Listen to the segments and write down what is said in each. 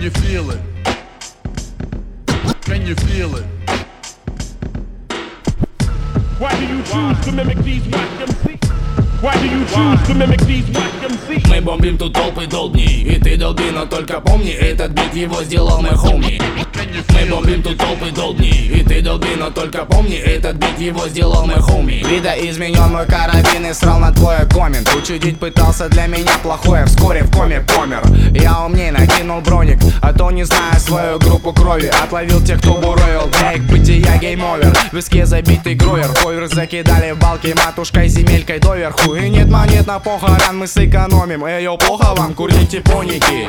you feel it? Can you feel it? Why do you choose to mimic these whack MCs? Why do you choose to mimic these whack MCs? Мы бомбим тут толпы долбни, и ты долби, но только помни, этот бит его сделал мой хоми. Мы бомбим тут толпы долбни, и ты долби, но только помни, этот бит его сделал мой хоми. Видоизменен мой карабин и срал на твой коммент. Учудить пытался для меня плохое, вскоре в коме помер. Я умней накинул броник, а то не зная свою группу крови. Отловил тех, кто буровил, для их бытия гейм-овер. В виске забитый гровер, ковер закидали в балки матушкой земелькой доверху. И нет монет на похорон, мы сэкономим. Эй, плохо вам, курните поники.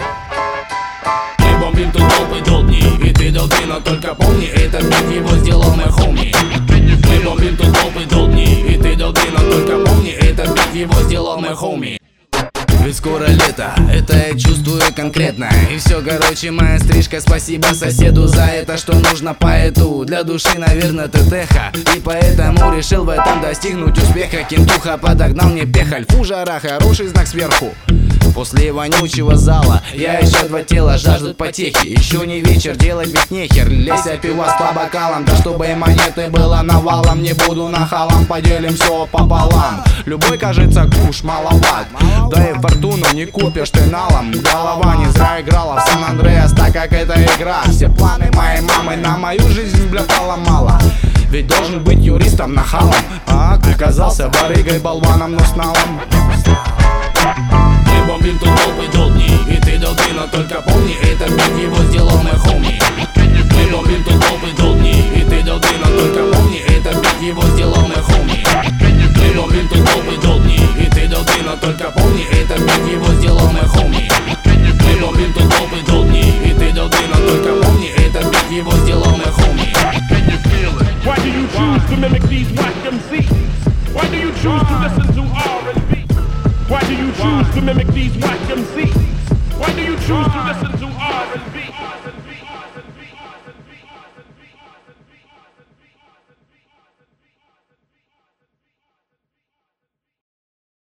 Мы бомбим тут толпы долбни, и ты долби, но только помни, этот бит его сделал мой хоми. Мы бомбим тут толпы долбни, и ты долби, но только помни, этот бит его сделал мой хоми. Ведь скоро лето, это я чувствую конкретно. И все, короче, моя стрижка, спасибо соседу за это, что нужно поэту. Для души, наверное, ты теха, и поэтому решил в этом достигнуть успеха. Кентуха подогнал мне пехаль, фу, жара, хороший знак сверху. После вонючего зала я еще два тела жаждут потехи. Еще не вечер, делать ведь нехер. Лезь пивас по бокалам, да чтобы и монеты было навалом. Не буду нахалом, поделим все пополам. Любой, кажется, куш маловат, да и фортуну не купишь ты налом. Голова не зря играла в Сан-Андреас, так как это игра. Все планы моей мамы на мою жизнь, бля, поломала. Ведь должен быть юристом нахалом, а оказался барыгой, болваном, но с налом. Мы бомбим тут толпы долбни, и ты долби, но только помни, этот бит его сделал мой хоми. Мы бомбим тут толпы долбни, и ты долби, но только помни, этот бит его сделал мой хоми. Мы бомбим тут толпы долбни, и ты долби, но только помни, этот бит его сделал мой хоми. Мы бомбим тут толпы долбни, и ты долби, но только помни, этот бит его сделал мой хоми. Why do you choose to mimic these whack MCs? Why do you choose to listen to R&B? Why do you choose to mimic these whack MCs? Why do you choose to listen to